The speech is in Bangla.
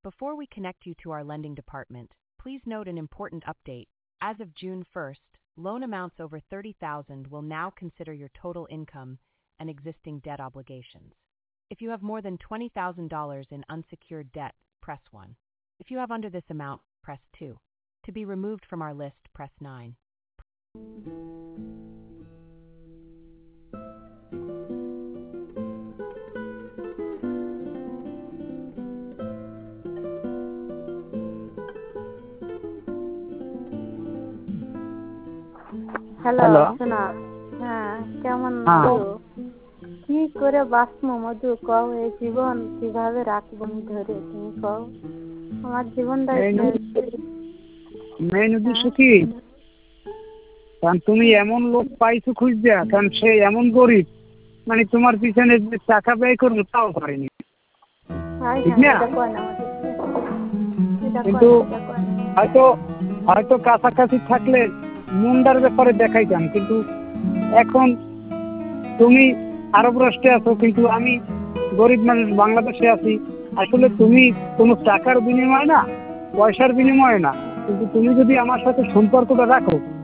Before we connect you to our lending department, please note an important update. As of June 1st, loan amounts over $30,000 will now consider your total income and existing debt obligations. If you have more than $20,000 in unsecured debt, press 1. If you have under this amount, press 2. To be removed from our list, press 9. Hello hello. শোনা, হ্যাঁ কেমন হ্যাঁ। আছো? কি করে বাঁচবো মধু, কও এই জীবন কিভাবে রাখবো আমি ধরে, তুমি কও। আমার জীবনটা মেইন উদ্দেশ্য কি, কারণ তুমি এমন লোক পাইছো খুঁজছা, কারণ সে এমন গরিব, মানে তোমার পিছনে যে টাকা ব্যয় করবো তাও পারেনি, ঠিক না? কিন্তু হয়তো হয়তো কাছাকাছি থাকলে মুন্ডার ব্যাপারে দেখাইতাম, কিন্তু এখন তুমি আরব রাষ্ট্রে আছো, কিন্তু আমি গরিব মানুষ বাংলাদেশে আছি। আসলে তুমি কোনো টাকার বিনিময় না, পয়সার বিনিময় না, কিন্তু তুমি যদি আমার সাথে সম্পর্কটা রাখো